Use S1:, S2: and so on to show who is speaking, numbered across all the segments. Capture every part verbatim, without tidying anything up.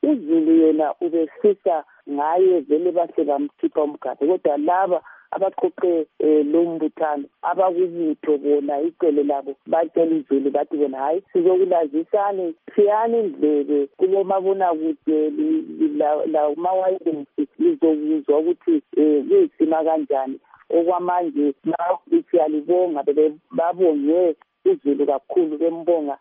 S1: uZulu yena ubesisa ngaye vele bahle bamkhipha umgadi, kodwa laba abaqoqe lo mbuthano abakubutho bona icele labo batshela uZulu bathi bona hayi sizokulazisana siyani indlebe kulomabonakude la umawayilensi lizokuzwa ukuthi kuyisima kanjani. Okwamanje siyalibonga babonge uZulu kakhulu bembonga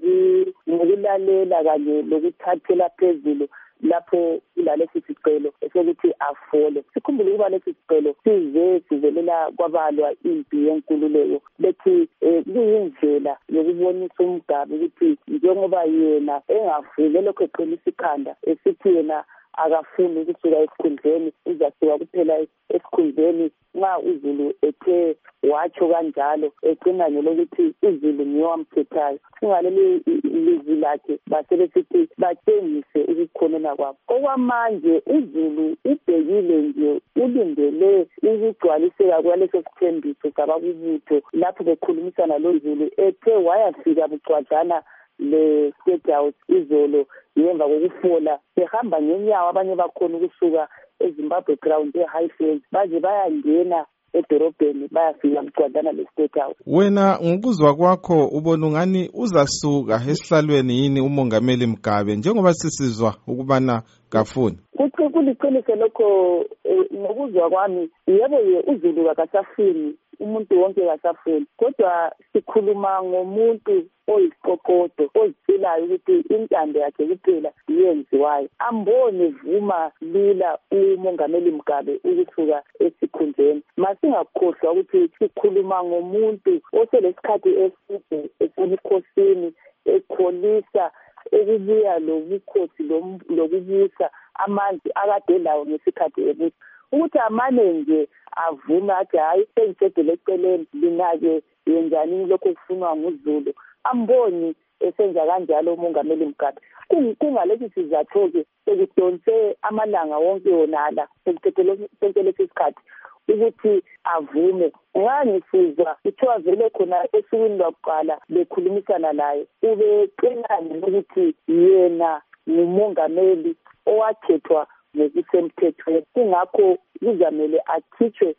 S1: ngokulalela kanye lokuthathela phezulu lapho ilalesi sicelo esokuthi afole. Sikhumbule ukuba lesi sicelo size sivelela kwabalwa impi yenkululeko bethi kuyindlela yokubonisa umgabi ukuthi njengoba yena engafuni lokho eqinisa ikhanda esithi yena akafuni ukusuka esikhundleni uzasuka kuphela esikhundleni nxa uZulu ethe watsho kanjalo egcina ngelokuthi uZulu ngiyowamkhethayo. Singaleli lizwi lakhe basebesithi batshengise ukukhonona kwabo. Okwamanje uZulu ubhekile nje ulindele ukugcwaliseka kwaleso sithembiso sabakubutho lapho bekhulumisana loZulu ethe wayafika bucwadlana le State House izolo yemva kokufola behamba ngenyawo abanye bakhona ukusuka eZimbabwe ground eHighfield baze bayangena edorobheni bayafika bucwadlana le State House.
S2: Wena ngokuzwa kwakho ubona ungani uzasuka esihlalweni yini uMongameli Mugabe njengoba sisizwa ukubana kafuni?
S1: Kuthi kuliqiniso lokho ngokuzwa kwami yebo ye uZulu akasafuni umuntu wonke kasafuni, kodwa sikhuluma ngomuntu oyisiqoqodo ozicelayo ukuthi intando yakhe kuphela yenziwayo. Ambone vuma lula uMongameli Mugabe ukusuka esikhundleni. Masingakhohlwa ukuthi sikhuluma ngomuntu oselesikhathi eside esebukhosini ekholisa ukubuya lobukhosi lokubusa amanzi akade lawo ngesikhathi ebusa. Ukuthi amane nje avume athi hayi sengisedele eceleni lina-ke yenzani lokho kufunwa nguZulu. Amboni esenza kanjalo uMongameli Mugabe. Kungalesi sizathu-ke sekudonse amalanga wonke wonala sekuthethe lesi sikhathi ukuthi avume. Ngangisizwa kuthiwa vele khona esukwini lwakuqala bekhulumisana naye ubeqinane ukuthi yena ngumongameli owakhethwa ngokusemthethweni, kungakho kuzamele akhitshwe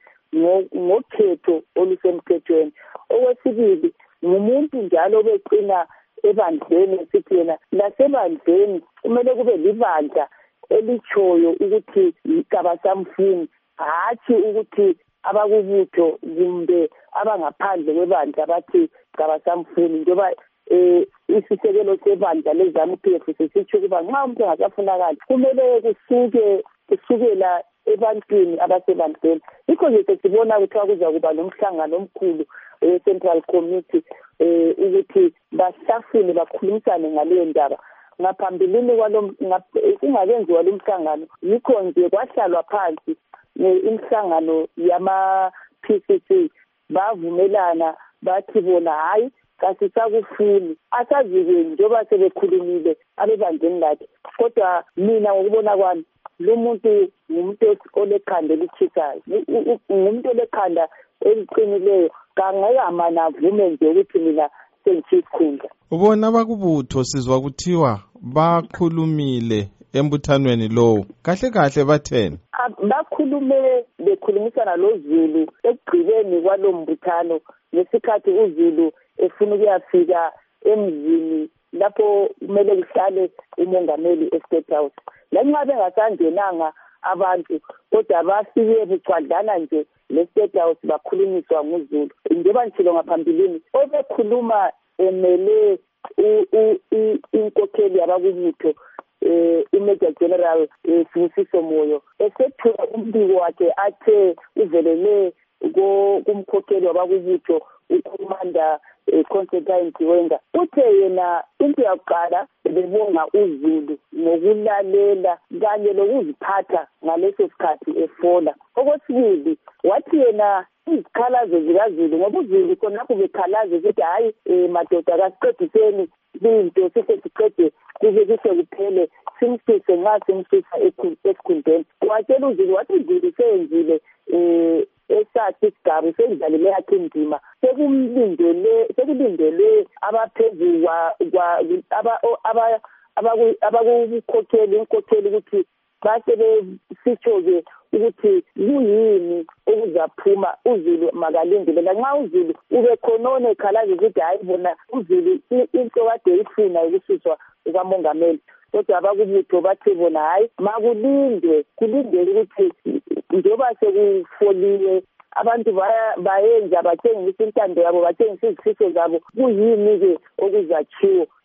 S1: ngokhetho olusemthethweni. Okwesibili ngumuntu njalo beqina ebandleni esithi yena lasebandleni kumele kube libandla elichoyo ukuthi kabasamfuni, hatshi ukuthi abakubutho kumbe abangaphandle kwebandla bathi kabasamfuni. Njengoba isisekelo sebandla lezanu P F sisitsho ukuba nxa umuntu engasafunakali kumele kusuke kusukela ebantwini abasebandleni. Yikho nje sesibona ukuthi kuza kuba nomhlangano omkhulu we-Central Committee ukuthi bahlafune bakhulumisane ngaleyo ndaba. Ngaphambilini kwalo kungakenziwa lo mhlangano yikho nje kwahlalwa phansi imihlangano yama-P C C bavumelana bathi bona hayi kasisakufuni asazi-ke njengoba sebekhulumile abebandleni lakhe. Kodwa mina ngokubona kwami lo muntu ngumuntu olekhanda elitshisayo, ngumuntu olekhanda eliqinileyo, kangeke amane avume nje ukuthi mina sengisikhundla.
S2: Ubona bakubutho sizwa kuthiwa bakhulumile embuthanweni lowo, kahle kahle batheni?
S1: Bakhulume bekhulumisana loZulu ekugqibeni kwalo mbuthano ngesikhathi uZulu efuna ukuyafika emzini lapho kumele kuhlale umongameli eState House. Lanxa bengasangenanga abantu kodwa bafike bucwadlana nje leState House bakhulumiswa nguZulu. Njengoba ngitshilo ngaphambilini obekhuluma emele inkokheli yabakubutho uMajor General Sibusiso Moyo esethula umbiko wakhe athe uvelele kumkhokheli wabakubutho uCommander Constantine Chiwenga uthe yena into yakuqala bebonga uZulu ngokulalela kanye lokuziphatha ngaleso sikhathi efola. Okwesibili wathi yena izikhalazo zikaZulu ngoba uZulu khonapho bekhalaza ukuthi hayi madoda kasiqediseni into sise siqede kuze kuse kuphele simsuse nxa simsusa esikhundleni. Watshela uZulu wathi uZulu seyenzile esathi isigaba sendlalele yakhe indima sekumlindele sekulindele abaphezulu abakukhokheli inkokheli ukuthi base besitsho-ke ukuthi kuyini okuzaphuma uZulu makalindele. Lanxa uZulu ube khonona ekhalaza ukuthi hayi bona uZulu into kade ifuna ukususwa kukamongameli, kodwa abakubutho bathi bona hayi makulindwe kulindele ukuthi njengoba sekufoliwe abantu bayenza batshengisa intando yabo batshengisa izifiso zabo kuyini-ke okuzatshiwo